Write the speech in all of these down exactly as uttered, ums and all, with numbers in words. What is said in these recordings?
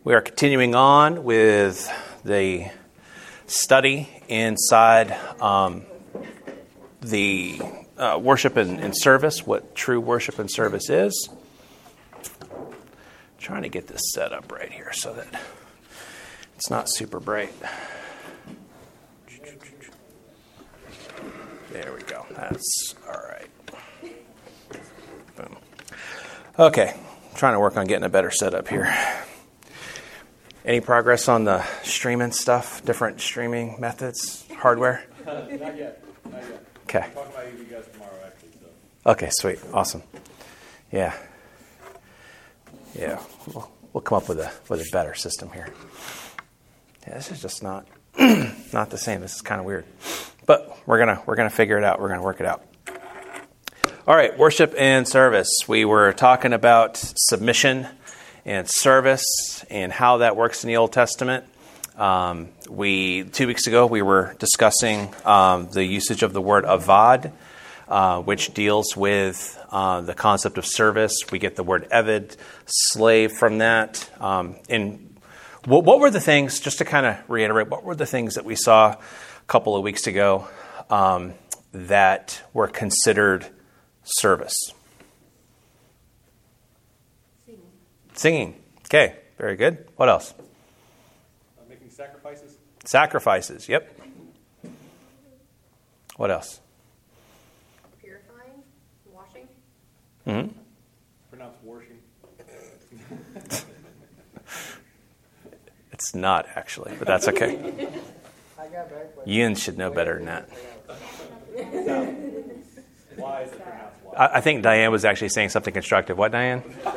We are continuing on with the study inside um, the uh, worship and, and service, what true worship and service is. Trying to get this set up right here so that it's not super bright. There we go. That's all right. Boom. Okay. I'm trying to work on getting a better setup here. Any progress on the streaming stuff? Different streaming methods, hardware? Uh, not yet. Not yet. Okay. I'll talk about you guys tomorrow, actually. So. Okay, sweet. Awesome. Yeah. Yeah. We'll, we'll come up with a with a better system here. Yeah, this is just not not the same. This is kind of weird. But we're gonna we're gonna figure it out. We're gonna work it out. All right, worship and service. We were talking about submission and service and how that works in the Old Testament. Um, we two weeks ago we were discussing um, the usage of the word avad, uh, which deals with uh, the concept of service. We get the word eved, slave, from that. Um, and what, what were the things? Just to kind of reiterate, what were the things that we saw a couple of weeks ago um, that were considered service? Singing. Okay, very good. What else? Uh, making sacrifices. Sacrifices, yep. What else? Purifying, washing. Mm-hmm. Pronounced washing. It's not, actually, but that's okay. Ian should know better than that. Why is it pronounced why? I, I think Diane was actually saying something constructive. What, Diane?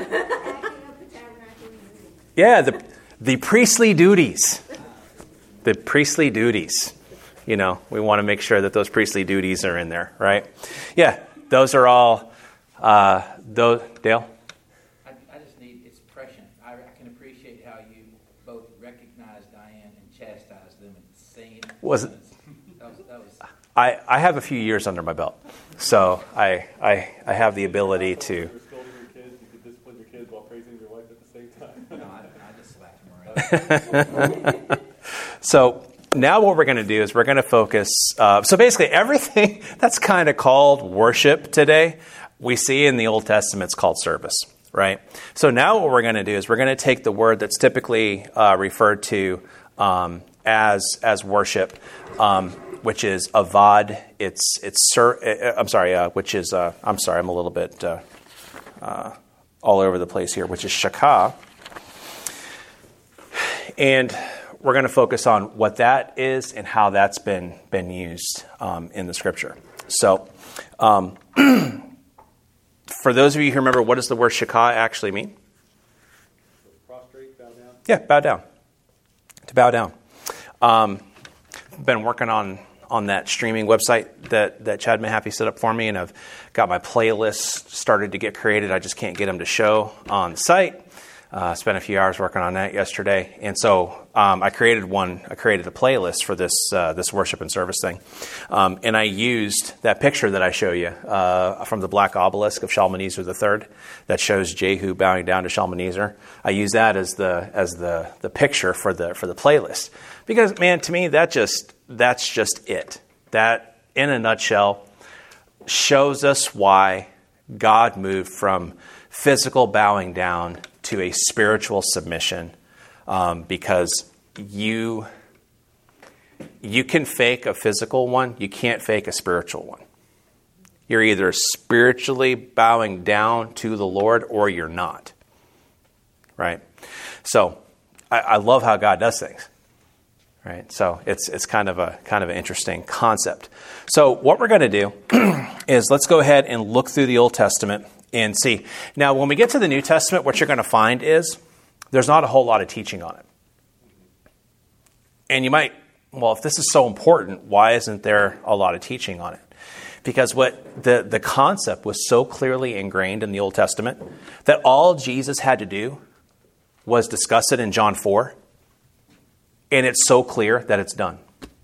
Yeah, the the priestly duties. The priestly duties. You know, we want to make sure that those priestly duties are in there, right? Yeah, those are all, uh, those, Dale? I, I just need, it's prescient. I, I can appreciate how you both recognize Diane and chastise them at the same Was it? That was, that was, I, I have a few years under my belt, so I I, I have the ability to. You're scolding your kids, you could discipline your kids while praising your wife at the same time. no, I, I just slapped him around. So now what we're going to do is we're going to focus. Uh, so basically everything that's kind of called worship today, we see in the Old Testament, it's called service, right? So now what we're going to do is we're going to take the word that's typically uh, referred to um, as as worship, um, which is avad. It's it's ser- I'm sorry, uh, which is uh, I'm sorry, I'm a little bit uh, uh, all over the place here, which is shakah, and we're going to focus on what that is and how that's been been used um, in the Scripture. So, um, for those of you who remember, what does the word shakah actually mean? Prostrate, bow down. Yeah, bow down. To bow down. Um, been working on on that streaming website that, that Chad Mahaffey set up for me, and I've got my playlists started to get created. I just can't get them to show on the site. Uh, spent a few hours working on that yesterday, and so um, I created one. I created a playlist for this uh, this worship and service thing, um, and I used that picture that I show you uh, from the Black Obelisk of Shalmaneser the Third that shows Jehu bowing down to Shalmaneser. I use that as the as the the picture for the for the playlist because, man, to me that just that's just it. That, in a nutshell, shows us why God moved from physical bowing down to a spiritual submission, um, because you you can fake a physical one, you can't fake a spiritual one. You're either spiritually bowing down to the Lord or you're not, right? So I, I love how God does things, right? So it's it's kind of a kind of an interesting concept. So what we're going to do is let's go ahead and look through the Old Testament and see. Now, when we get to the New Testament, what you're going to find is there's not a whole lot of teaching on it. And you might, well, if this is so important, why isn't there a lot of teaching on it? Because what the, the concept was so clearly ingrained in the Old Testament that all Jesus had to do was discuss it in John four, and it's so clear that it's done.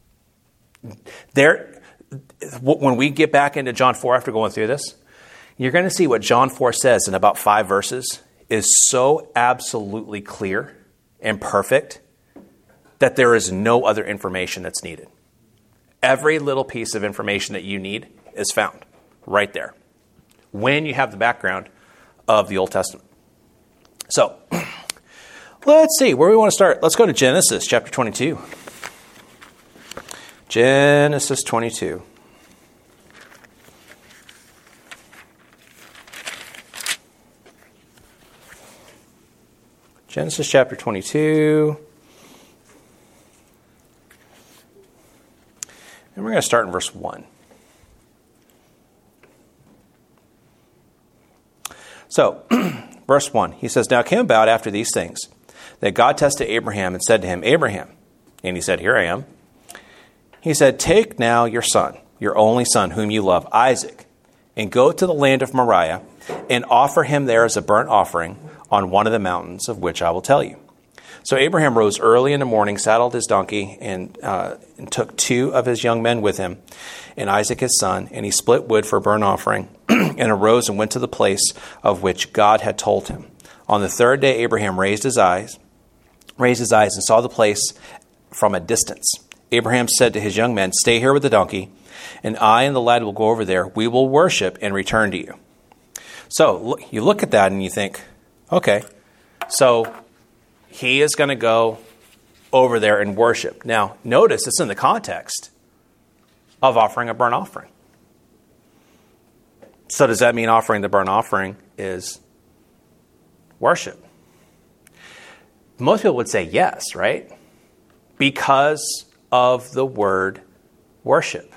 There, when we get back into John four after going through this, you're going to see what John four says in about five verses is so absolutely clear and perfect that there is no other information that's needed. Every little piece of information that you need is found right there when you have the background of the Old Testament. So, let's see, where do we want to start? Let's go to Genesis chapter twenty-two. Genesis twenty-two. Genesis chapter twenty-two. And we're going to start in verse one. So, verse one, he says, Now it came about after these things that God tested Abraham and said to him, Abraham. And he said, Here I am. He said, Take now your son, your only son, whom you love, Isaac, and go to the land of Moriah, and offer him there as a burnt offering on one of the mountains of which I will tell you. So Abraham rose early in the morning, saddled his donkey, and, uh, and took two of his young men with him, and Isaac his son, and he split wood for a burnt offering, and arose and went to the place of which God had told him. On the third day Abraham raised his eyes, raised his eyes and saw the place from a distance. Abraham said to his young men, Stay here with the donkey, and I and the lad will go over there. We will worship and return to you. So you look at that and you think, okay, so he is going to go over there and worship. Now, notice it's in the context of offering a burnt offering. So does that mean offering the burnt offering is worship? Most people would say yes, right? Because of the word worship.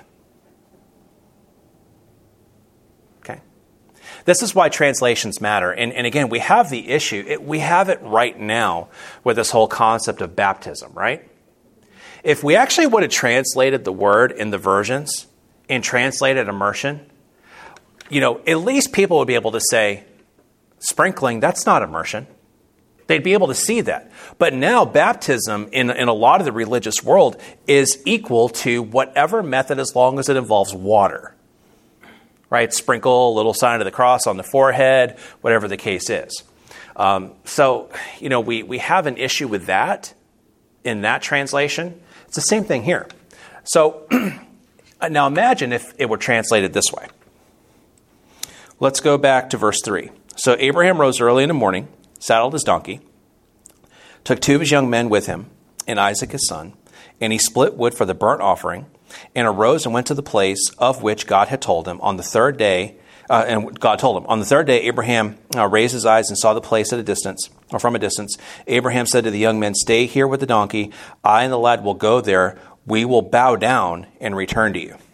Okay. This is why translations matter. And, and again, we have the issue. It, we have it right now with this whole concept of baptism, right? If we actually would have translated the word in the versions and translated immersion, you know, at least people would be able to say, sprinkling, that's not immersion. They'd be able to see that. But now baptism in, in a lot of the religious world is equal to whatever method as long as it involves water. Right? Sprinkle a little sign of the cross on the forehead, whatever the case is. Um, so, you know, we, we have an issue with that in that translation. It's the same thing here. So now imagine if it were translated this way. Let's go back to verse three. So Abraham rose early in the morning, saddled his donkey, took two of his young men with him, and Isaac his son, and he split wood for the burnt offering, and arose and went to the place of which God had told him. On the third day, uh, and God told him, on the third day, Abraham uh, raised his eyes and saw the place at a distance, or from a distance. Abraham said to the young men, Stay here with the donkey. I and the lad will go there. We will bow down and return to you.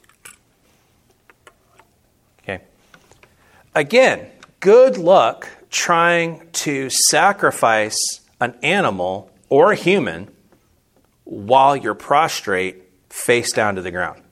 Okay. Again, good luck trying to sacrifice an animal or a human while you're prostrate face down to the ground.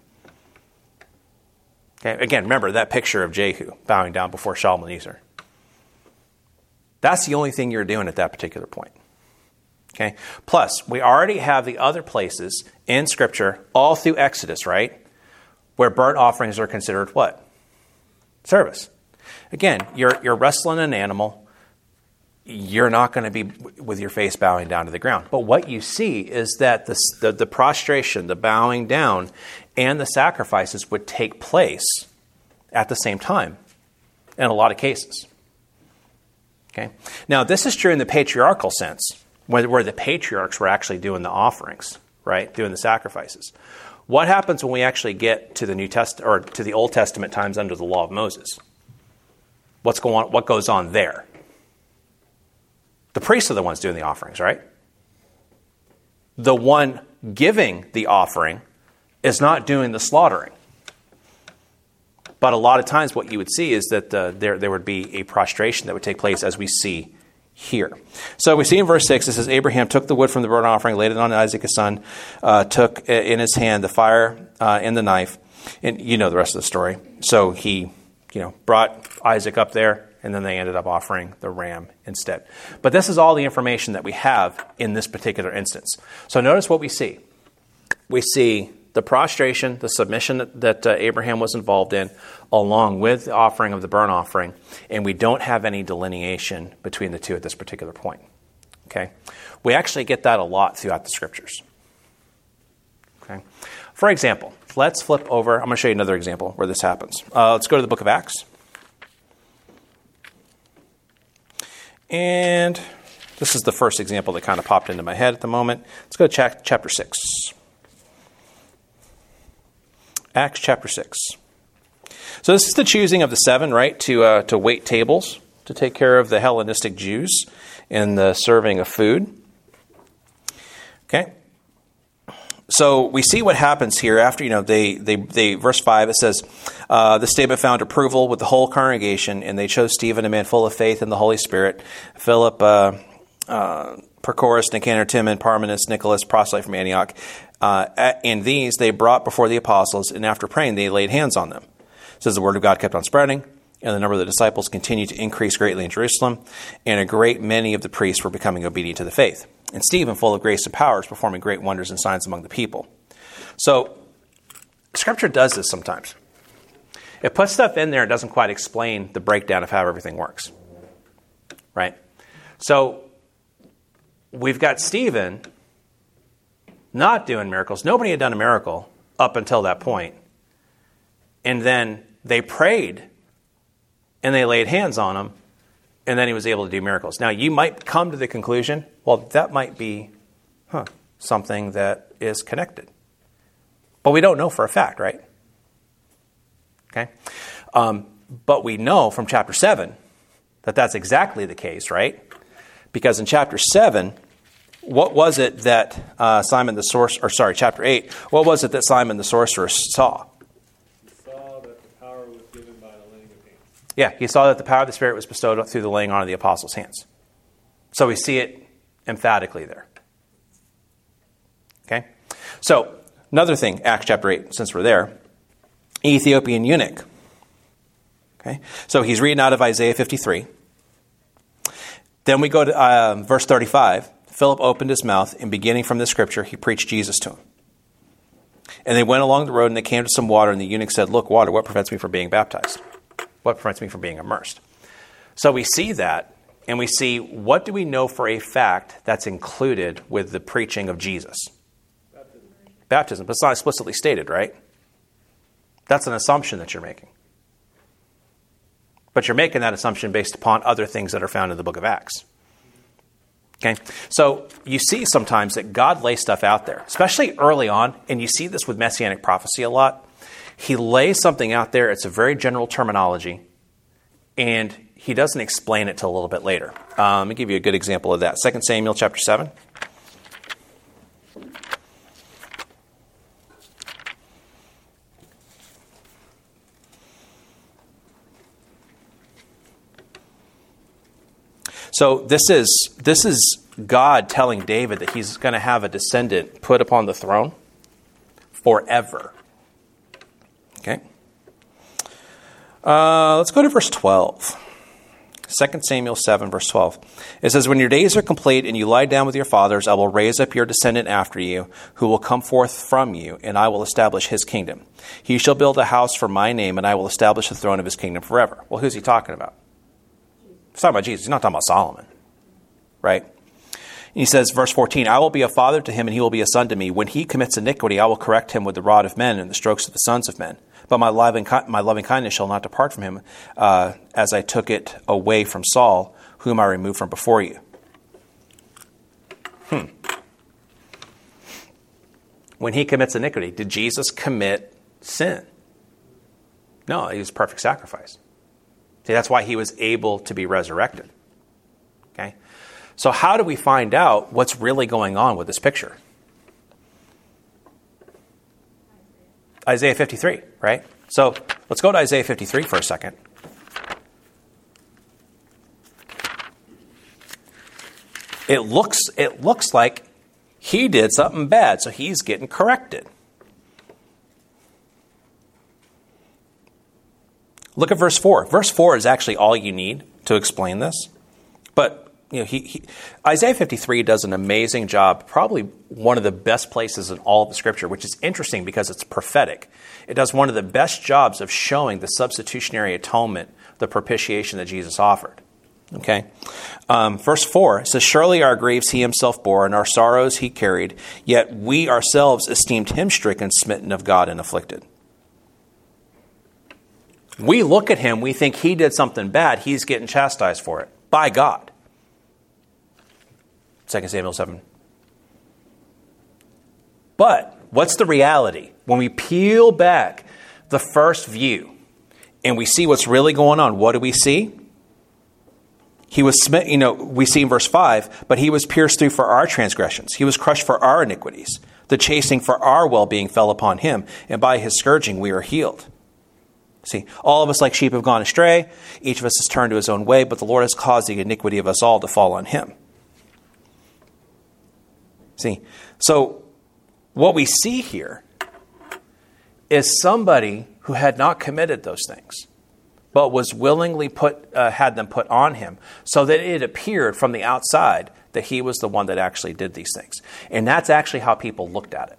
Okay, again, remember that picture of Jehu bowing down before Shalmaneser. That's the only thing you're doing at that particular point. Okay. Plus, we already have the other places in Scripture, all through Exodus, right, where burnt offerings are considered what? Service. Again, you're you're wrestling an animal. You're not going to be with your face bowing down to the ground. But what you see is that the, the, the prostration, the bowing down, and the sacrifices would take place at the same time in a lot of cases. Okay. Now, this is true in the patriarchal sense, where, where the patriarchs were actually doing the offerings, right, doing the sacrifices. What happens when we actually get to the New Testament or to the Old Testament times under the law of Moses? What's going on? What goes on there? The priests are the ones doing the offerings, right? The one giving the offering is not doing the slaughtering. But a lot of times what you would see is that uh, there, there would be a prostration that would take place as we see here. So we see in verse six, it says, Abraham took the wood from the burnt offering, laid it on Isaac his son, uh, took in his hand the fire uh, and the knife. And you know the rest of the story. So he, you know, brought Isaac up there, and then they ended up offering the ram instead. But this is all the information that we have in this particular instance. So notice what we see. We see the prostration, the submission that, that uh, Abraham was involved in, along with the offering of the burnt offering, and we don't have any delineation between the two at this particular point. Okay? We actually get that a lot throughout the scriptures. Okay? For example, let's flip over. I'm going to show you another example where this happens. Uh, let's go to the book of Acts. And this is the first example that kind of popped into my head at the moment. Let's go to cha- chapter six. Acts chapter six. So this is the choosing of the seven, right, to uh, to wait tables, to take care of the Hellenistic Jews in the serving of food. Okay. So we see what happens here after, you know, they, they, they verse five, it says, uh, the statement found approval with the whole congregation, and they chose Stephen, a man full of faith in the Holy Spirit, Philip, uh, uh, Prochorus, Nicanor, Timon, Parmenas, Nicholas, proselyte from Antioch. Uh, and these they brought before the apostles, and after praying, they laid hands on them. It says the word of God kept on spreading, and the number of the disciples continued to increase greatly in Jerusalem, and a great many of the priests were becoming obedient to the faith. And Stephen, full of grace and power, is performing great wonders and signs among the people. So, Scripture does this sometimes. It puts stuff in there and doesn't quite explain the breakdown of how everything works. Right? So, we've got Stephen not doing miracles. Nobody had done a miracle up until that point. And then they prayed, and they laid hands on him, and then he was able to do miracles. Now, you might come to the conclusion, well, that might be huh, something that is connected. But we don't know for a fact, right? Okay. Um, but we know from chapter seven that that's exactly the case, right? Because in chapter seven, what was it that uh, Simon the sorcerer, or sorry, chapter eight, what was it that Simon the sorcerer saw? He saw that the power was given by the laying of hands. Yeah, he saw that the power of the Spirit was bestowed through the laying on of the apostles' hands. So we see it emphatically there. Okay? So, another thing, Acts chapter eight, since we're there, Ethiopian eunuch. Okay? So he's reading out of Isaiah fifty-three. Then we go to uh, verse thirty-five. Philip opened his mouth, and beginning from this scripture, he preached Jesus to him. And they went along the road, and they came to some water, and the eunuch said, "Look, water, what prevents me from being baptized? What prevents me from being immersed?" So we see that, and we see, what do we know for a fact that's included with the preaching of Jesus? Baptism. Baptism, but it's not explicitly stated, right? That's an assumption that you're making. But you're making that assumption based upon other things that are found in the book of Acts. Okay, so you see sometimes that God lays stuff out there, especially early on, and you see this with Messianic prophecy a lot. He lays something out there, it's a very general terminology, and he doesn't explain it till a little bit later. Um, let me give you a good example of that. Second Samuel chapter seven. So this is this is God telling David that he's going to have a descendant put upon the throne forever. Okay. Uh, let's go to verse twelve. Second Samuel seven, verse twelve. It says, "When your days are complete and you lie down with your fathers, I will raise up your descendant after you, who will come forth from you, and I will establish his kingdom. He shall build a house for my name, and I will establish the throne of his kingdom forever." Well, who's he talking about? He's talking about Jesus. He's not talking about Solomon, right? He says, verse fourteen, "I will be a father to him, and he will be a son to me. When he commits iniquity, I will correct him with the rod of men and the strokes of the sons of men. But my loving, my loving kindness shall not depart from him, uh, as I took it away from Saul, whom I removed from before you." Hmm. When he commits iniquity, did Jesus commit sin? No, he was a perfect sacrifice. See, that's why he was able to be resurrected. Okay? So how do we find out what's really going on with this picture? Isaiah fifty-three, right? So let's go to Isaiah fifty-three for a second. It looks, it looks like he did something bad, so he's getting corrected. Look at verse four. Verse four is actually all you need to explain this. But you know, he, he, Isaiah fifty-three does an amazing job, probably one of the best places in all of the Scripture, which is interesting because it's prophetic. It does one of the best jobs of showing the substitutionary atonement, the propitiation that Jesus offered. Okay. Um, verse four says, surely our griefs he himself bore, and our sorrows he carried, yet we ourselves esteemed him stricken, smitten of God, and afflicted. We look at him, we think he did something bad, he's getting chastised for it by God. Second Samuel seven. But what's the reality? When we peel back the first view and we see what's really going on, what do we see? He was smitten, you know, we see in verse five, but he was pierced through for our transgressions. He was crushed for our iniquities. The chastening for our well-being fell upon him, and by his scourging we are healed. See, all of us like sheep have gone astray. Each of us has turned to his own way, but the Lord has caused the iniquity of us all to fall on him. See, so what we see here is somebody who had not committed those things, but was willingly put, uh, had them put on him, so that it appeared from the outside that he was the one that actually did these things. And that's actually how people looked at it.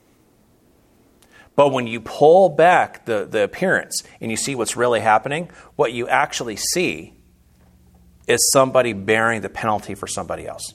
But when you pull back the, the appearance and you see what's really happening, what you actually see is somebody bearing the penalty for somebody else.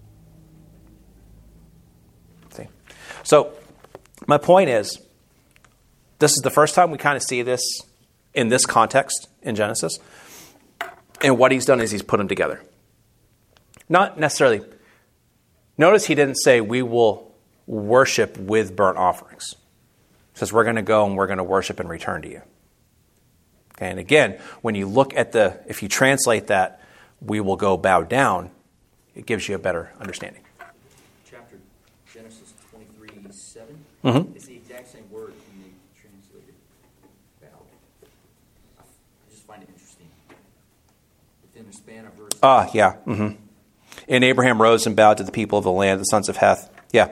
See? So my point is, this is the first time we kind of see this in this context in Genesis. And what he's done is he's put them together. Not necessarily. Notice he didn't say we will worship with burnt offerings. He says we're going to go and we're going to worship and return to you. Okay, and again, when you look at the, if you translate that, we will go bow down, it gives you a better understanding. Chapter Genesis twenty-three seven Mm-hmm. is the exact same word when they translated bow. I just find it interesting. Within a span of verses. Ah, yeah. Mm-hmm. And Abraham rose and bowed to the people of the land, the sons of Heth. Yeah.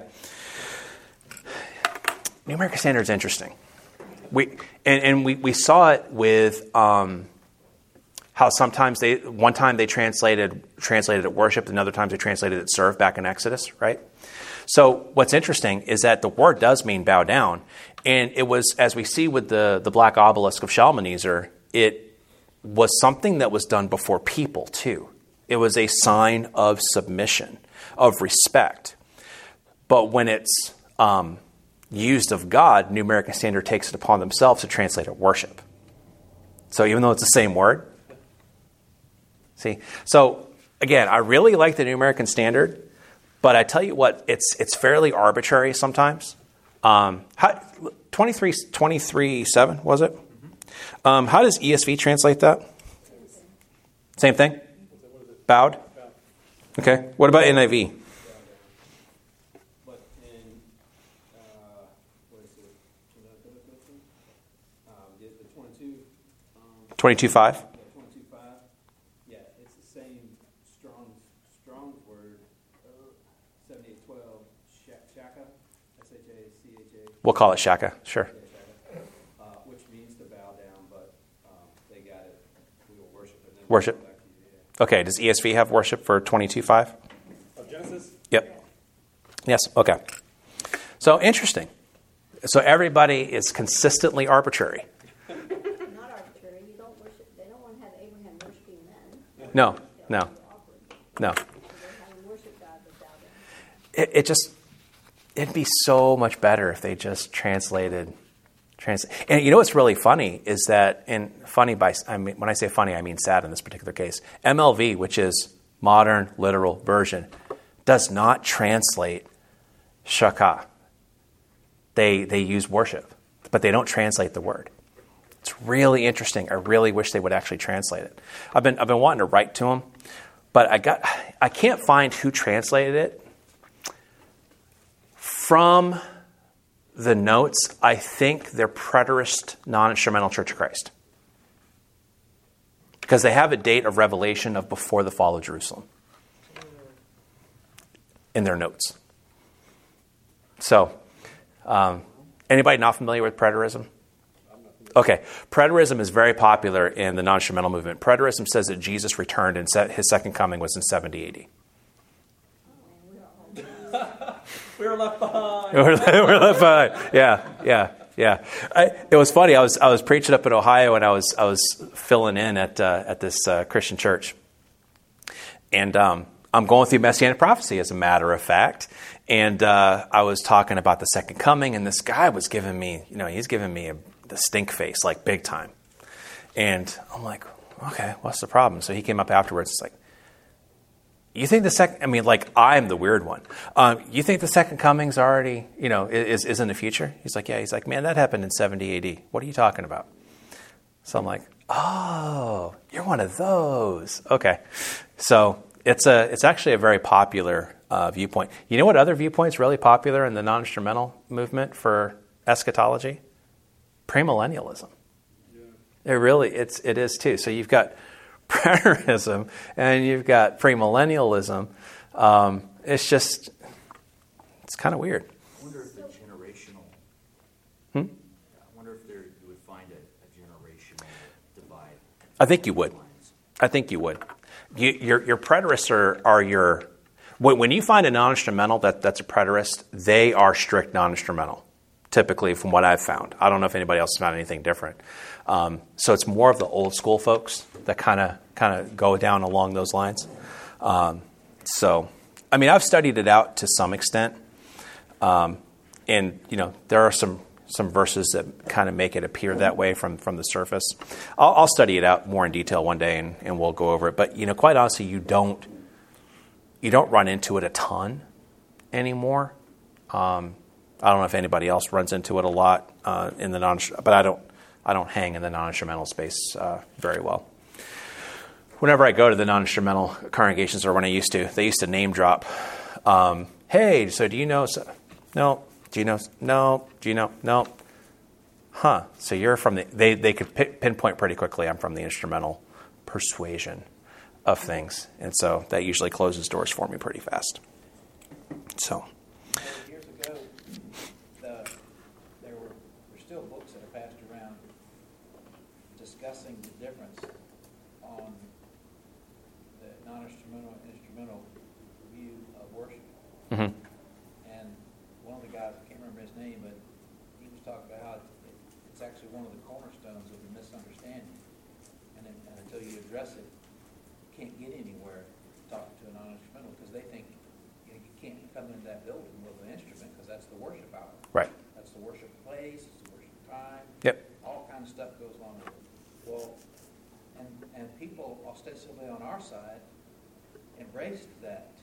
New American Standard is interesting. We and, and we, we saw it with um, how sometimes they one time they translated translated it worship, and other times they translated it serve back in Exodus, right? So what's interesting is that the word does mean bow down, and it was, as we see with the the black obelisk of Shalmaneser, it was something that was done before people too. It was a sign of submission, of respect. But when it's um, used of God, New American Standard takes it upon themselves to translate it worship. So even though it's the same word, see? So again, I really like the New American Standard, but I tell you what, it's it's fairly arbitrary sometimes. Um, how, twenty-three, twenty-three seven, was it? Mm-hmm. Um, how does E S V translate that? Same thing? Bowed? Okay. What about N I V? But in, uh, what is it? Um, the the twenty-two. Um, twenty-two five? yeah, twenty-two five. Yeah, it's the same Strong's Strong's word. Uh, seventy-eight twelve. Shaka. S H A C H A. We'll call it Shaka. Sure. Yeah, Shaka. Uh, which means to bow down, but um, they got it. We will worship it. Then Worship. we'll go back to you, yeah. Okay. Does E S V have worship for twenty-two five? Of Genesis. Yep. Yes. Okay. So interesting. So everybody is consistently arbitrary. Not arbitrary. You don't worship. They don't want to have Abraham worshiping men. No. No. No. They're having worship God without him. It, it just, it'd be so much better if they just translated. Trans- and you know what's really funny is that, and funny by, I mean, when I say funny, I mean sad in this particular case. M L V, which is Modern Literal Version, does not translate shaka. They they use worship, but they don't translate the word. It's really interesting. I really wish they would actually translate it. I've been I've been wanting to write to them, but I got I can't find who translated it. From the notes, I think they're Preterist Non-Instrumental Church of Christ, because they have a date of revelation of before the fall of Jerusalem in their notes. So, um, anybody not familiar with preterism? Okay, preterism is very popular in the non-instrumental movement. Preterism says that Jesus returned and his second coming was in seventy A D. We were left behind. We're left behind. Yeah, yeah, yeah. I, it was funny. I was I was preaching up in Ohio, and I was I was filling in at uh, at this uh, Christian church, and um, I'm going through Messianic prophecy, as a matter of fact. And uh, I was talking about the second coming, and this guy was giving me, you know, he's giving me a, the stink face, like big time. And I'm like, okay, what's the problem? So he came up afterwards. It's like, you think the second, I mean, like, I'm the weird one. Um, you think the second coming's already, you know, is, is in the future? He's like, yeah. He's like, man, that happened in seventy A D. What are you talking about? So I'm like, oh, you're one of those. Okay. So it's a, it's actually a very popular uh, viewpoint. You know what other viewpoint's really popular in the non-instrumental movement for eschatology? Premillennialism. Yeah. It really, it's, it is too. So you've got preterism and you've got premillennialism. Um, it's just, it's kind of weird. I wonder if the generational, Hmm? I wonder if there, you would find a, a generational divide. I think you would. I think you would. You, your, your preterists are, are your, when, when you find a non-instrumental that, that's a preterist, they are strict non-instrumental, typically from what I've found. I don't know if anybody else has found anything different. Um, so it's more of the old school folks that kind of kind of go down along those lines. Um, so, I mean, I've studied it out to some extent, um, and you know, there are some some verses that kind of make it appear that way from from the surface. I'll, I'll study it out more in detail one day, and, and we'll go over it. But you know, quite honestly, you don't you don't run into it a ton anymore. Um, I don't know if anybody else runs into it a lot uh, in the non, but I don't. I don't hang in the non-instrumental space uh, very well. Whenever I go to the non-instrumental congregations, or when I used to, they used to name drop. Um, hey, so do you know? So, no. Do you know? No. Do you know? No. Huh. So you're from the. They they could p- pinpoint pretty quickly. I'm from the instrumental persuasion of things, and so that usually closes doors for me pretty fast. So. Years ago, the, there were, were still books that are passed around discussing the difference on the non-instrumental and instrumental view of worship. Mm-hmm. And one of the guys, I can't remember his name, but he was talking about how it, it's actually one of the cornerstones of the misunderstanding. And, it, and until you address it, you can't get anywhere talking to a non-instrumental, because they think you know, you can't come into that building with an instrument, because that's the worship hour. Right. That's the worship place, it's the worship time. Yep. All kinds of stuff goes along with it. Well, and and people ostensibly on our side embraced that,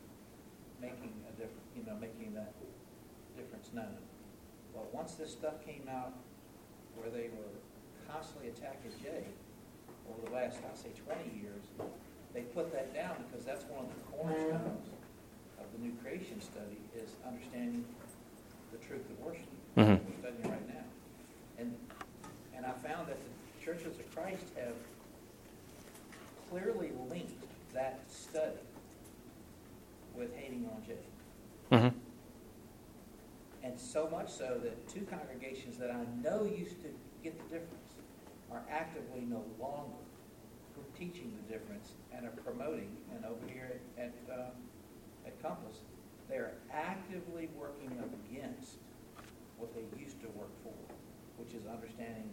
making a difference, you know, making that difference known. Well, once this stuff came out, where they were constantly attacking Jay over the last, I'd say, twenty years, they put that down, because that's one of the cornerstones of the New Creation study, is understanding the truth of worship. Mm-hmm. We're studying right now, and and I found that the Churches of Christ have clearly linked that study with hating on Jay. Mm-hmm. And so much so that two congregations that I know used to get the difference are actively no longer teaching the difference and are promoting. And over here at at, um, at Compass, they are actively working against what they used to work for, which is understanding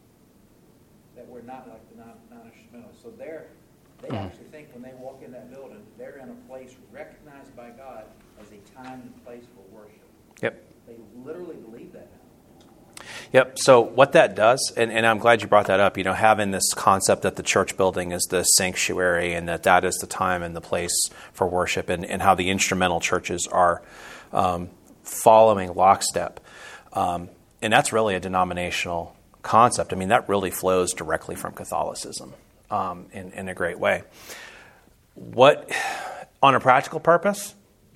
that we're not like the non, non-instrumental. So they're, they Mm-hmm. actually think when they walk in that building, they're in a place recognized by God as a time and place for worship. Yep. They literally believe that now. Yep. So what that does, and, and I'm glad you brought that up, you know, having this concept that the church building is the sanctuary and that that is the time and the place for worship, and, and how the instrumental churches are um, following lockstep. Um, and that's really a denominational concept. I mean, that really flows directly from Catholicism um, in, in a great way. What, on a practical purpose,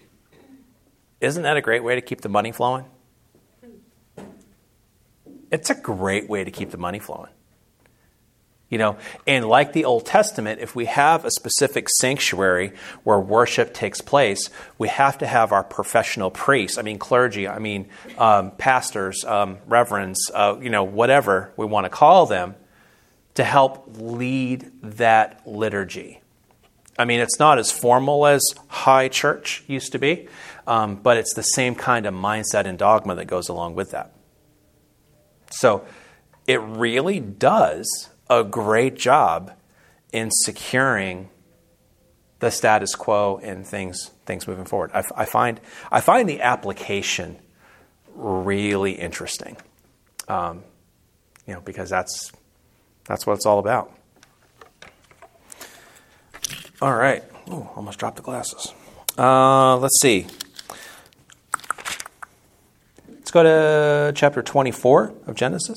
isn't that a great way to keep the money flowing? It's a great way to keep the money flowing. You know, and like the Old Testament, if we have a specific sanctuary where worship takes place, we have to have our professional priests, I mean clergy, I mean um, pastors, um, reverends, uh, you know, whatever we want to call them, to help lead that liturgy. I mean, it's not as formal as high church used to be, um, but it's the same kind of mindset and dogma that goes along with that. So it really does a great job in securing the status quo and things things moving forward. I, I find I find the application really interesting, um, you know, because that's that's what it's all about. All right, Ooh, almost dropped the glasses. Uh, let's see. Let's go to chapter twenty-four of Genesis.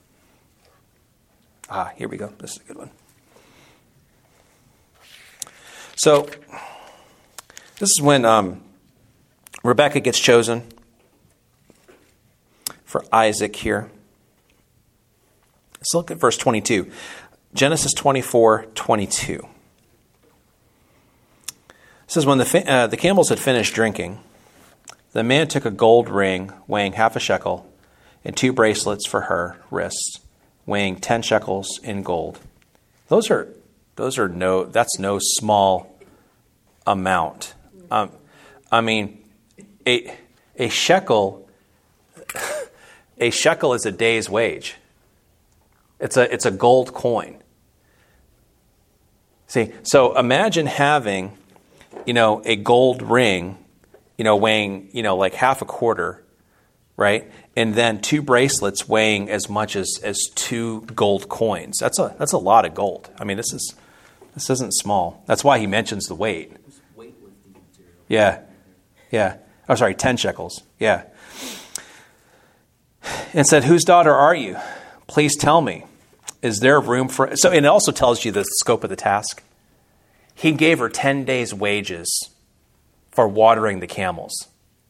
Ah, here we go. This is a good one. So, this is when um, Rebekah gets chosen for Isaac here. Let's look at verse twenty-two. Genesis twenty-four, twenty-two. It says, when the, fi- uh, the camels had finished drinking, the man took a gold ring weighing half a shekel and two bracelets for her wrists, weighing ten shekels in gold. Those are those are no that's no small amount. Um, I mean, a a shekel a shekel is a day's wage. It's a it's a gold coin. See, so imagine having, you know, a gold ring, you know, weighing, you know, like half a quarter, right? And then two bracelets weighing as much as, as two gold coins. That's a that's a lot of gold. I mean, this is this isn't small. That's why he mentions the weight. It's weightlifting material. Yeah. Yeah. Oh, sorry, ten shekels. Yeah. And said, whose daughter are you? Please tell me. Is there room for... So, and it also tells you the scope of the task. He gave her ten days' wages for watering the camels.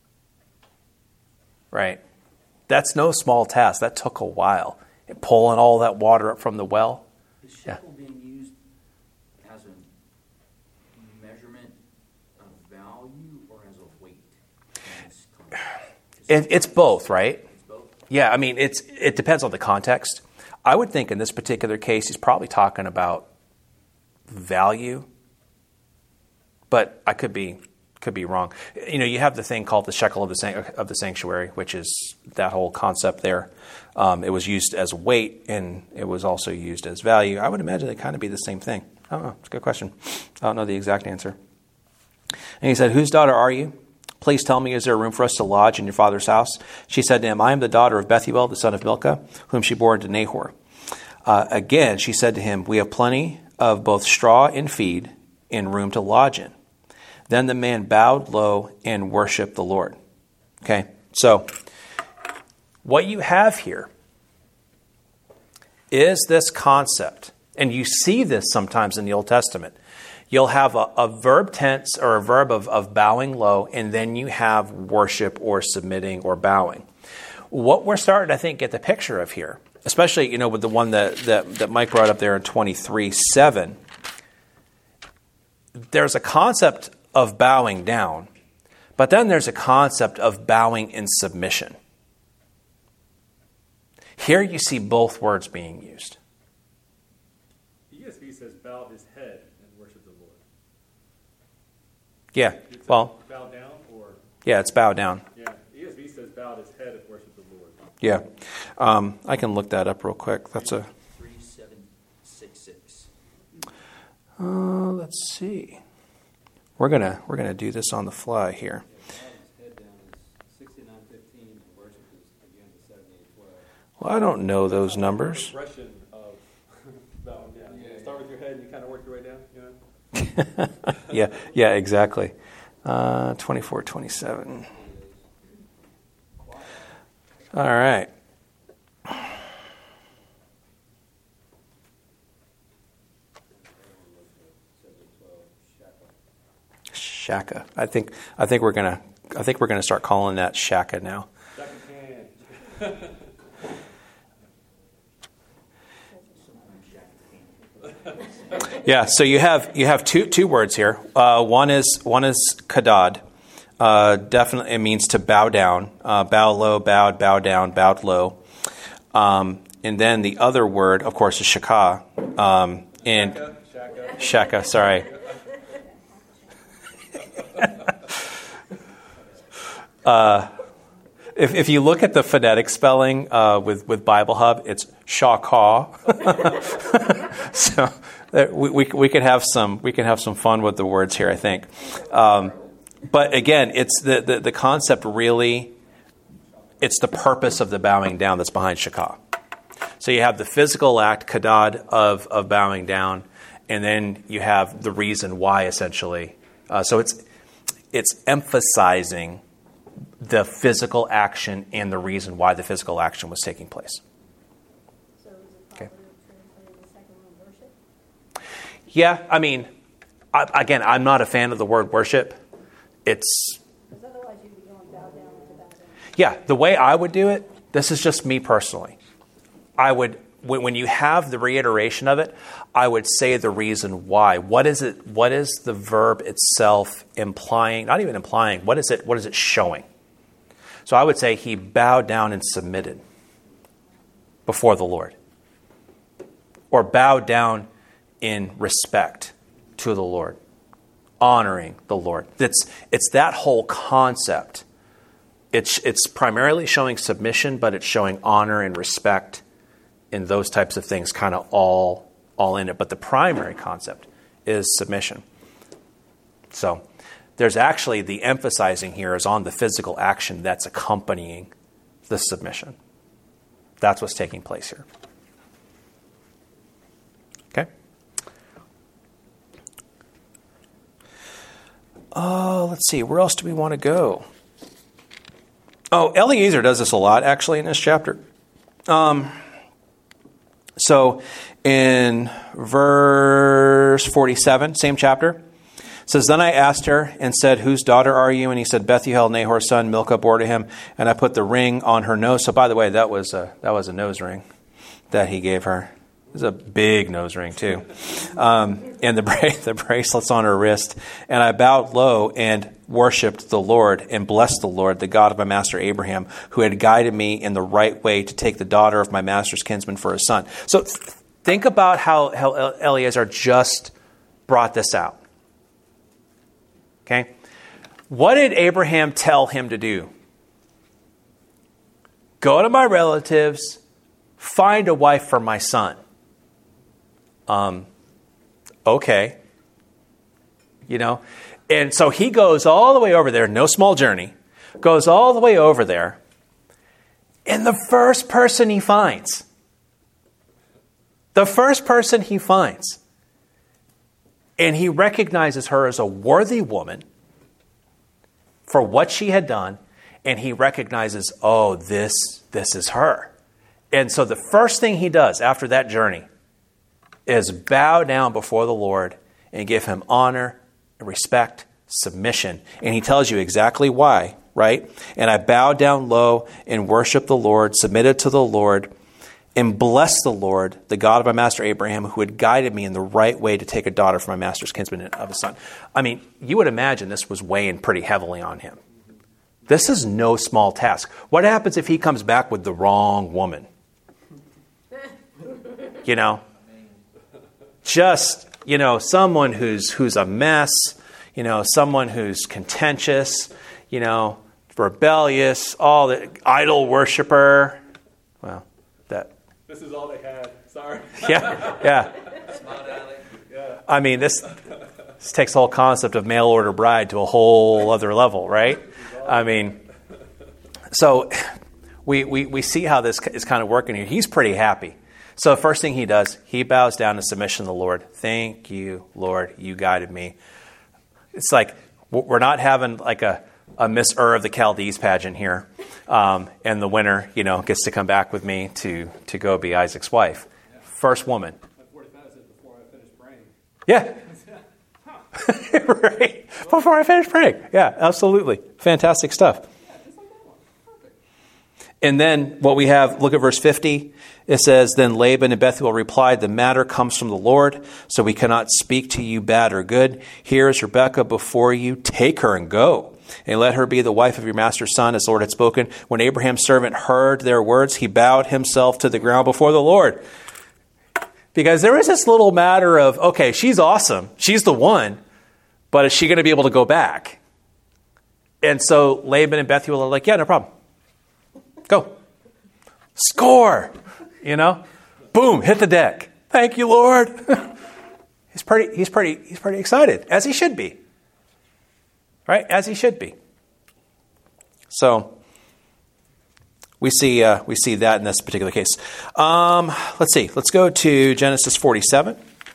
Right? That's no small task. That took a while. And pulling all that water up from the well. Is shekel yeah. being used as a measurement of value or as a weight? It, it's both, right? It's both? Yeah, I mean, it's it depends on the context. I would think in this particular case, he's probably talking about value, but I could be could be wrong. You know, you have the thing called the shekel of the of the sanctuary, which is that whole concept there. Um, it was used as weight, and it was also used as value. I would imagine it kind of be the same thing. I don't know. It's a good question. I don't know the exact answer. And he said, whose daughter are you? Please tell me, is there room for us to lodge in your father's house? She said to him, I am the daughter of Bethuel, the son of Milcah, whom she bore to Nahor. Uh, again, she said to him, we have plenty of both straw and feed and room to lodge in. Then the man bowed low and worshiped the Lord. Okay, so what you have here is this concept, and you see this sometimes in the Old Testament. You'll have a, a verb tense or a verb of, of bowing low, and then you have worship or submitting or bowing. What we're starting to, I think, get the picture of here, especially, you know, with the one that, that, that Mike brought up there in twenty-three seven, there's a concept of bowing down, but then there's a concept of bowing in submission. Here you see both words being used. E S V says bowed his head and worshiped the Lord. Yeah, well, bow down or yeah, it's bow down. yeah. E S V says bowed his head and worshiped the Lord. Yeah, um, I can look that up real quick. That's a three seven six six. uh, let's see. We're gonna we're gonna do this on the fly here. Yeah, bowed his head down is sixty-nine fifteen and worship is again the seventy-eight twelve. Well, I don't know those numbers. Expression of bowing down. Yeah, start with your head and you kind of work your way down. You know. yeah, yeah, exactly. Uh, twenty-four, twenty-seven. All right. Shaka. I think I think we're gonna I think we're gonna start calling that Shaka now. Second hand. Yeah, so you have you have two two words here. Uh, one is one is kadad. Uh, definitely, it means to bow down, uh, bow low, bowed, bow down, bowed low. Um, and then the other word, of course, is shaka. Um, and Shaka, shaka. shaka. Sorry. uh, if if you look at the phonetic spelling uh, with with Bible Hub, it's shaka. So uh, we, we we could have some we can have some fun with the words here, I think. Um, but again, it's the, the the concept really. It's the purpose of the bowing down that's behind shakah. So you have the physical act, kadad, of of bowing down, and then you have the reason why, essentially. Uh, so it's it's emphasizing the physical action and the reason why the physical action was taking place. So is it Okay. proper to translate the second one worship? Yeah, I mean, I, again, I'm not a fan of the word worship. It's, Because otherwise you'd be going bow down to bow down. yeah, the way I would do it, this is just me personally. I would, when, when you have the reiteration of it, I would say the reason why. What is it? What is the verb itself implying? Not even implying. What is it? What is it showing? So I would say he bowed down and submitted before the Lord, or bowed down in respect to the Lord, honoring the Lord. It's it's that whole concept. It's it's primarily showing submission, but it's showing honor and respect, and those types of things, kind of all all in it. But the primary concept is submission. So there's actually the emphasizing here is on the physical action that's accompanying the submission. That's what's taking place here. Okay. Oh, let's see. Where else do we want to go? Oh, Eliezer does this a lot, actually, in this chapter. Um, so in verse forty-seven, same chapter, it says, "Then I asked her and said, 'Whose daughter are you?' And he said, 'Bethuel, Nahor's son.' Milcah bore to him, and I put the ring on her nose." So by the way, that was a, that was a nose ring that he gave her. It was a big nose ring, too. Um, and the, bra- the bracelets on her wrist. "And I bowed low and worshipped the Lord and blessed the Lord, the God of my master Abraham, who had guided me in the right way to take the daughter of my master's kinsman for his son." So th- think about how, how Eliezer just brought this out. Okay? What did Abraham tell him to do? Go to my relatives, find a wife for my son. Um, okay. You know, and so he goes all the way over there, no small journey, goes all the way over there, and the first person he finds, the first person he finds, and he recognizes her as a worthy woman for what she had done, and he recognizes, oh, this, this is her. And so the first thing he does after that journey is bow down before the Lord and give him honor, respect, submission. And he tells you exactly why, right? "And I bowed down low and worshiped the Lord, submitted to the Lord, and blessed the Lord, the God of my master Abraham, who had guided me in the right way to take a daughter for my master's kinsman of his son." I mean, you would imagine this was weighing pretty heavily on him. This is no small task. What happens if he comes back with the wrong woman? You know? Just, you know, someone who's who's a mess, you know, someone who's contentious, you know, rebellious, all the idol worshiper. Well, that. This is all they had. Sorry. Yeah, yeah. Smart Alley. Yeah. I mean, this this takes the whole concept of mail order bride to a whole other level, right? I mean, so we we we see how this is kind of working here. He's pretty happy. So the first thing he does, he bows down in submission to the Lord. "Thank you, Lord, you guided me." It's like we're not having like a, a Miss Ur of the Chaldees pageant here. Um, and the winner, you know, gets to come back with me to, to go be Isaac's wife. Yeah. First woman. Like forty-five said before I finished praying. Yeah. Right. Before I finish praying. Yeah, absolutely. Fantastic stuff. Yeah, just like that one. Perfect. And then what we have, look at verse fifty. It says, "Then Laban and Bethuel replied, 'The matter comes from the Lord, so we cannot speak to you bad or good. Here is Rebekah before you. Take her and go, and let her be the wife of your master's son, as the Lord had spoken.' When Abraham's servant heard their words, he bowed himself to the ground before the Lord." Because there is this little matter of, okay, she's awesome. She's the one, but is she going to be able to go back? And so Laban and Bethuel are like, yeah, no problem. Go. Score. You know? Boom, hit the deck. Thank you, Lord. he's pretty, he's pretty, he's pretty excited, as he should be. Right? As he should be. So we see uh, we see that in this particular case. Um, let's see. Let's go to Genesis forty-seven.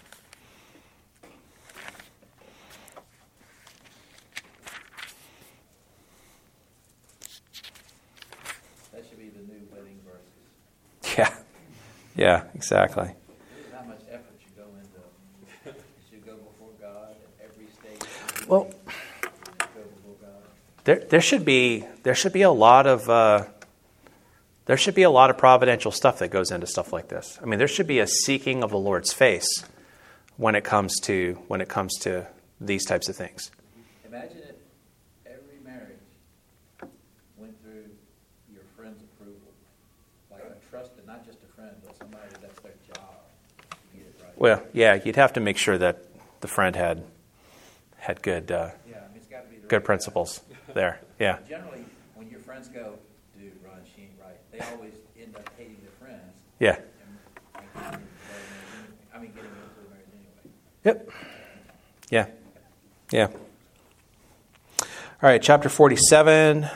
That should be the new wedding verses. Yeah. Yeah, exactly. This is how much effort you go into. You should go before God at every stage. Well, Go before God. there there should be there should be a lot of uh, there should be a lot of providential stuff that goes into stuff like this. I mean, there should be a seeking of the Lord's face when it comes to when it comes to these types of things. Imagine if every marriage went through your friend's approval. Like a trusted, not just a friend, but somebody that's their job to get it right. Well, yeah, you'd have to make sure that the friend had had good uh, Yeah, I mean, it's got to be the good right principles there. Yeah, guy. Generally, when your friends go, dude, Ron, she ain't right, they always end up hating their friends. yeah, And like, getting into the marriage anyway. I mean, getting into the marriage anyway. yep, yeah, yeah. All right, chapter forty-seven,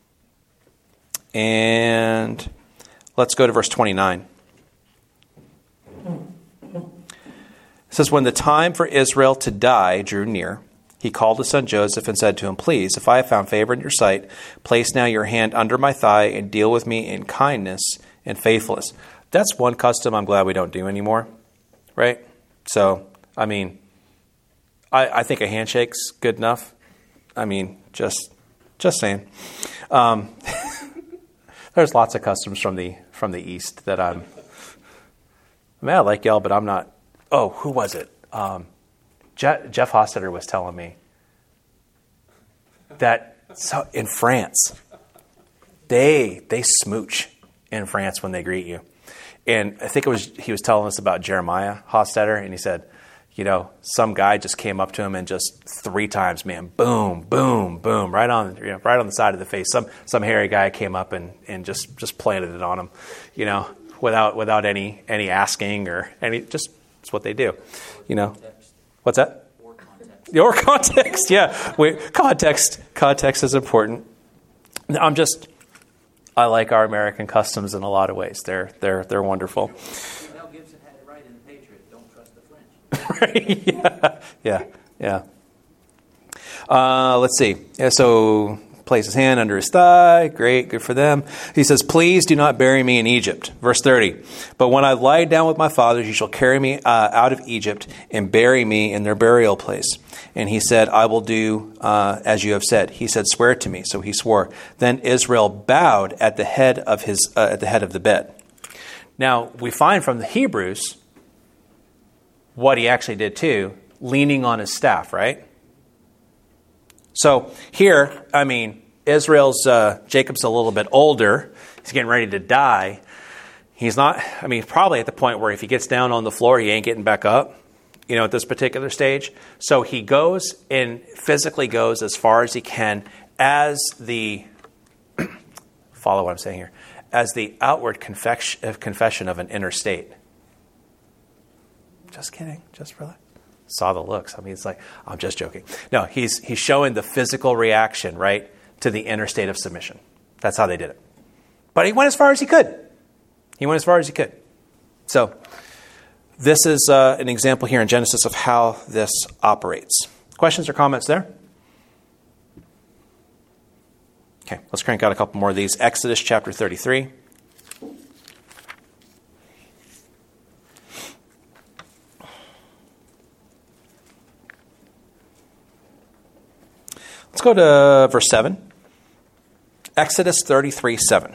and let's go to verse twenty-nine. It says, when the time for Israel to die drew near, he called his son Joseph and said to him, please, if I have found favor in your sight, place now your hand under my thigh and deal with me in kindness and faithfulness. That's one custom I'm glad we don't do anymore, right? So, I mean, I, I think a handshake's good enough. I mean, just just saying. Um, there's lots of customs from the from the East that I'm, I mean, I like y'all, but I'm not. Oh, who was it? Um, Je- Jeff Hostetter was telling me that so in France, they they smooch in France when they greet you. And I think it was he was telling us about Jeremiah Hostetter, and he said, you know, some guy just came up to him and just three times, man, boom, boom, boom, right on, you know, right on the side of the face. Some some hairy guy came up and, and just, just planted it on him, you know, without without any any asking or any just. It's what they do, you know. Context. What's that? Or context. Your context, yeah. We, context, context is important. I'm just, I like our American customs in a lot of ways. They're they're they're wonderful. Mel Gibson had it right in The Patriot. Don't trust the French. yeah, yeah, yeah. Uh, let's see. Yeah, so place his hand under his thigh. Great, good for them. He says, please do not bury me in Egypt. Verse thirty. But when I lie down with my fathers, you shall carry me uh, out of Egypt and bury me in their burial place. And he said, I will do uh, as you have said. He said, swear to me. So he swore. Then Israel bowed at the head of his uh, at the head of the bed. Now we find from the Hebrews what he actually did too, leaning on his staff, right? So here, I mean, Israel's, uh, Jacob's a little bit older. He's getting ready to die. He's not, I mean, probably at the point where if he gets down on the floor, he ain't getting back up, you know, at this particular stage. So he goes and physically goes as far as he can as the, follow what I'm saying here, as the outward confession, confession of an inner state. Just kidding. Just relax. Saw the looks. I mean, it's like, I'm just joking. No, he's he's showing the physical reaction, right, to the inner state of submission. That's how they did it. But he went as far as he could. He went as far as he could. So this is uh, an example here in Genesis of how this operates. Questions or comments there? Okay, let's crank out a couple more of these. Exodus chapter thirty-three. Let's go to verse seven. Exodus thirty-three, seven.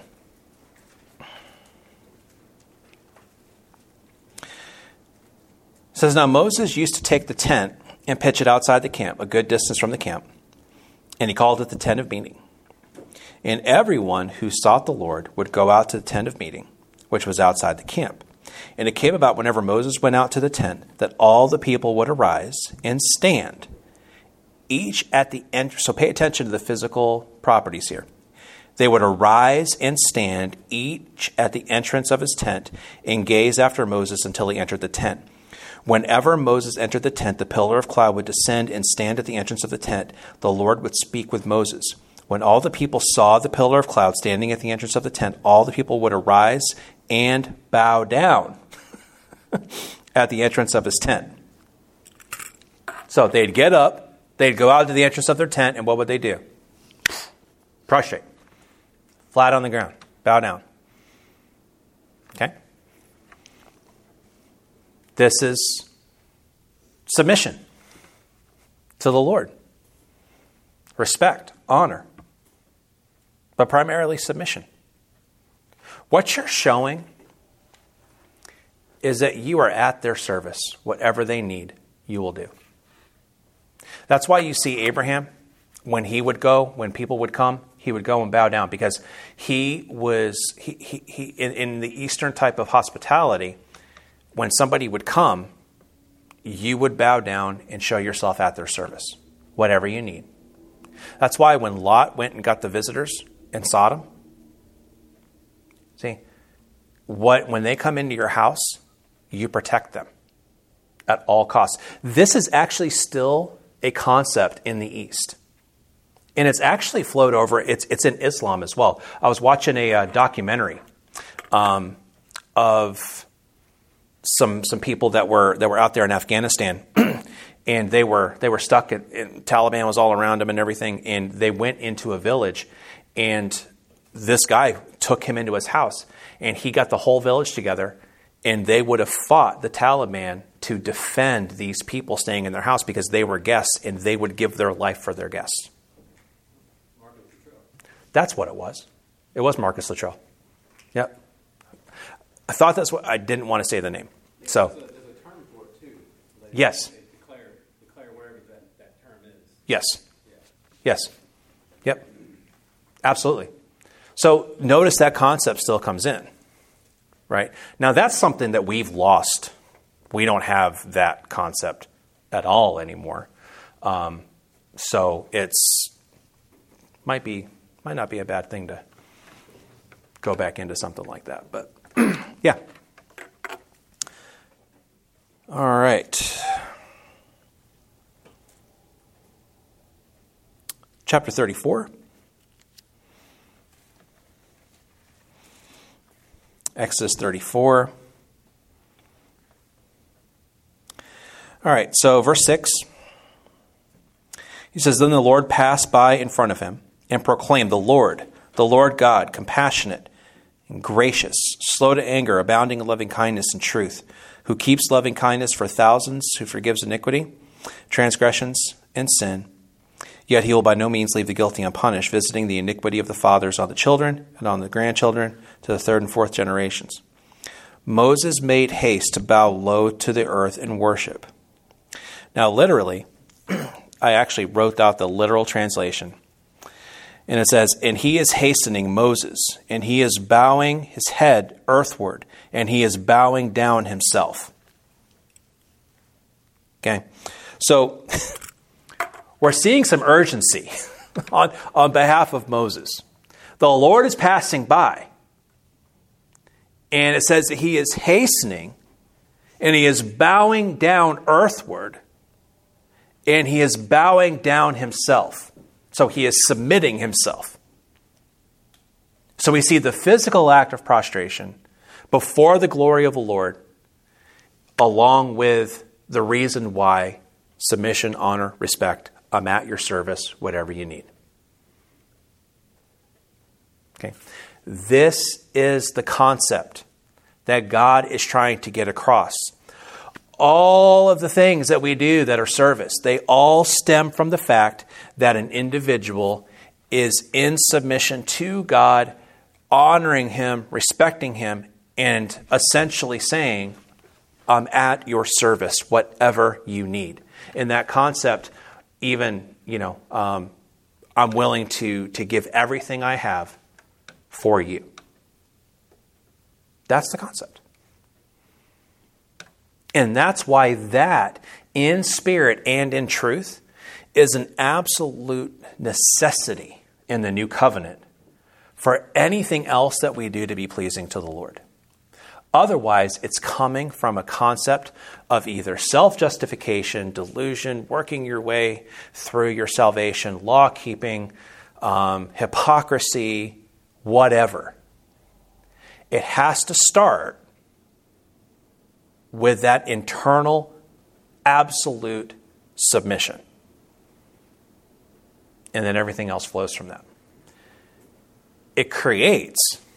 It says, now Moses used to take the tent and pitch it outside the camp, a good distance from the camp, and he called it the tent of meeting. And everyone who sought the Lord would go out to the tent of meeting, which was outside the camp. And it came about whenever Moses went out to the tent that all the people would arise and stand, each at the entrance. So pay attention to the physical properties here. They would arise and stand, each at the entrance of his tent, and gaze after Moses until he entered the tent. Whenever Moses entered the tent, the pillar of cloud would descend and stand at the entrance of the tent. The Lord would speak with Moses. When all the people saw the pillar of cloud standing at the entrance of the tent, all the people would arise and bow down at the entrance of his tent. So they'd get up, they'd go out to the entrance of their tent, and what would they do? Prostrate. Flat on the ground. Bow down. Okay? This is submission to the Lord. Respect, honor, but primarily submission. What you're showing is that you are at their service. Whatever they need, you will do. That's why you see Abraham, when he would go, when people would come, he would go and bow down, because he was, he, he, he in, in the Eastern type of hospitality, when somebody would come, you would bow down and show yourself at their service, whatever you need. That's why when Lot went and got the visitors in Sodom, see, what when they come into your house, you protect them at all costs. This is actually still a concept in the East. And it's actually flowed over, it's it's in Islam as well. I was watching a uh, documentary um, of some some people that were that were out there in Afghanistan, and they were they were stuck. In, in, Taliban was all around them and everything, and they went into a village, and this guy took him into his house, and he got the whole village together, and they would have fought the Taliban to defend these people staying in their house because they were guests, and they would give their life for their guests. That's what it was. It was Marcus Luttrell. Yep. I thought that's what I didn't want to say the name. So There's a, there's a term for it too. Like yes. They declare, declare wherever that, that term is. Yes. Yeah. Yes. Yep. Absolutely. So notice that concept still comes in, right? Now that's something that we've lost. We don't have that concept at all anymore. Um, so it's might be might not be a bad thing to go back into something like that, but yeah. All right. Chapter thirty-four. Exodus thirty-four. All right, so verse six. He says, Then the Lord passed by in front of him and proclaimed, The Lord, the Lord God, compassionate and gracious, slow to anger, abounding in loving kindness and truth, who keeps loving kindness for thousands, who forgives iniquity, transgressions, and sin. Yet he will by no means leave the guilty unpunished, visiting the iniquity of the fathers on the children and on the grandchildren to the third and fourth generations. Moses made haste to bow low to the earth and worship. Now, literally, I actually wrote out the literal translation. And it says, And he is hastening Moses, and he is bowing his head earthward, and he is bowing down himself. Okay? So, we're seeing some urgency on, on behalf of Moses. The Lord is passing by. And it says that he is hastening, and he is bowing down earthward, and he is bowing down himself. So he is submitting himself. So we see the physical act of prostration before the glory of the Lord, along with the reason why submission, honor, respect, I'm at your service, whatever you need. Okay. This is the concept that God is trying to get across. All of the things that we do that are service, they all stem from the fact that an individual is in submission to God, honoring Him, respecting Him, and essentially saying, I'm at your service, whatever you need. In that concept, even, you know, um, I'm willing to, to give everything I have for you. That's the concept. And that's why that, in spirit and in truth, is an absolute necessity in the new covenant for anything else that we do to be pleasing to the Lord. Otherwise, it's coming from a concept of either self-justification, delusion, working your way through your salvation, law-keeping, um, hypocrisy, whatever. It has to start with that internal, absolute submission. And then everything else flows from that. It creates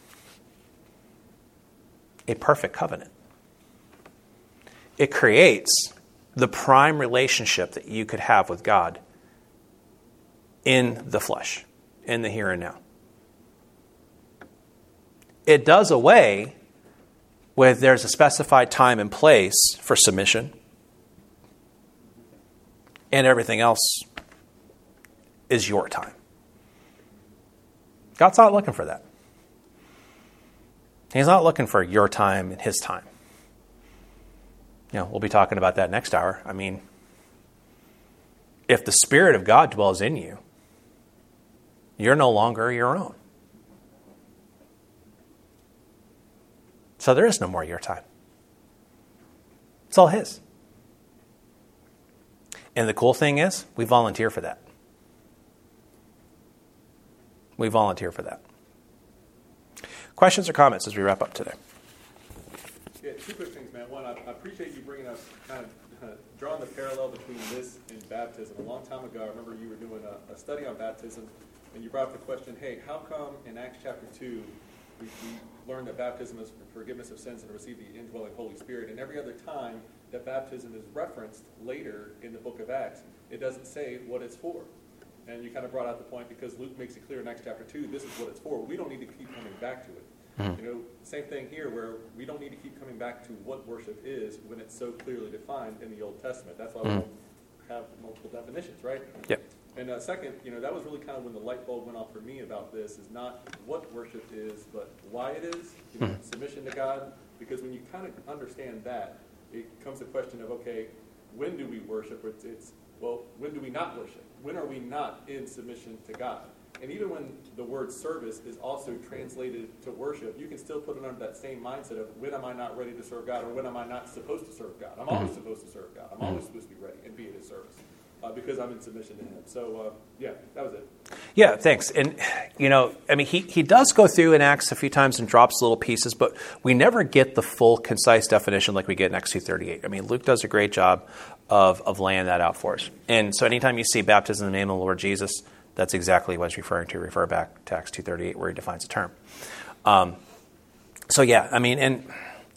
a perfect covenant. It creates the prime relationship that you could have with God in the flesh, in the here and now. It does away with there's a specified time and place for submission, and everything else is your time. God's not looking for that. He's not looking for your time and his time. You know, we'll be talking about that next hour. I mean, if the Spirit of God dwells in you, you're no longer your own. So there is no more your time. It's all his. And the cool thing is, we volunteer for that. We volunteer for that. Questions or comments as we wrap up today? Yeah, two quick things, man. One, I, I appreciate you bringing us kind of uh, drawing the parallel between this and baptism. A long time ago, I remember you were doing a, a study on baptism, and you brought up the question, hey, how come in Acts chapter two, we, we learn that baptism is for forgiveness of sins and receive the indwelling Holy Spirit, and every other time that baptism is referenced later in the book of Acts, it doesn't say what it's for. And you kind of brought out the point because Luke makes it clear in Acts chapter two, this is what it's for. We don't need to keep coming back to it. Mm-hmm. You know, same thing here where we don't need to keep coming back to what worship is when it's so clearly defined in the Old Testament. That's why mm-hmm. we don't have multiple definitions, right? Yep. And uh, second, you know, that was really kind of when the light bulb went off for me about this, is not what worship is, but why it is, you know, mm-hmm. submission to God. Because when you kind of understand that, it comes the question of, okay, when do we worship? It's, it's well, when do we not worship? When are we not in submission to God? And even when the word service is also translated to worship, you can still put it under that same mindset of when am I not ready to serve God, or when am I not supposed to serve God? I'm always supposed to serve God. I'm always supposed to be ready and be at his service uh, because I'm in submission to him. So, uh, yeah, that was it. Yeah, thanks. And, you know, I mean, he, he does go through in Acts a few times and drops little pieces, but we never get the full, concise definition like we get in Acts two thirty-eight. I mean, Luke does a great job of, of laying that out for us. And so anytime you see baptism in the name of the Lord Jesus, that's exactly what he's referring to. Refer back to Acts two thirty-eight where he defines the term. Um, so, yeah, I mean, and,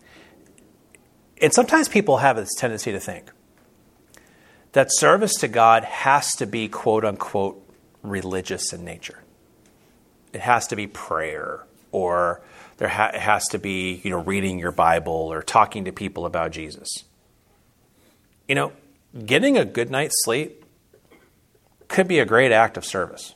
and sometimes people have this tendency to think that service to God has to be, quote unquote, religious in nature. It has to be prayer, or there ha- it has to be, you know, reading your Bible or talking to people about Jesus. You know, getting a good night's sleep could be a great act of service.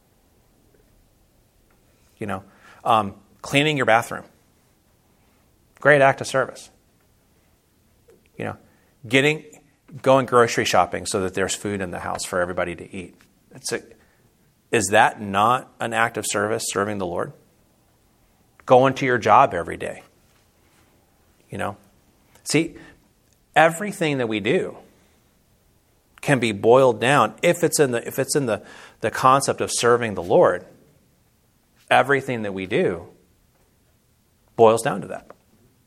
You know, um, cleaning your bathroom, great act of service. You know, getting, going grocery shopping so that there's food in the house for everybody to eat. It's a, is that not an act of service, serving the Lord? Going to your job every day. You know, see, everything that we do can be boiled down if it's in the if it's in the, the concept of serving the Lord. Everything that we do boils down to that.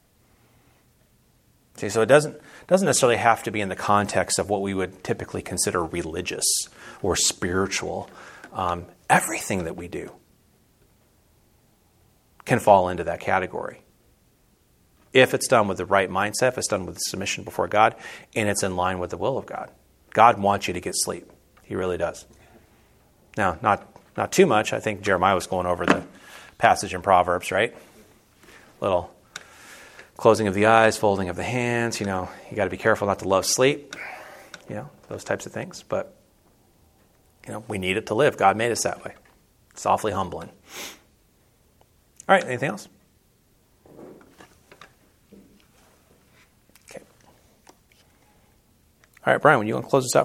See, so it doesn't doesn't necessarily have to be in the context of what we would typically consider religious or spiritual. Um, everything that we do can fall into that category. If it's done with the right mindset, if it's done with submission before God, and it's in line with the will of God. God wants you to get sleep. He really does. Now, not not too much. I think Jeremiah was going over the passage in Proverbs, right? Little closing of the eyes, folding of the hands. You know, you got to be careful not to love sleep. You know, those types of things. But, you know, we need it to live. God made us that way. It's awfully humbling. All right, anything else? Okay. All right, Brian, when you want to close this out?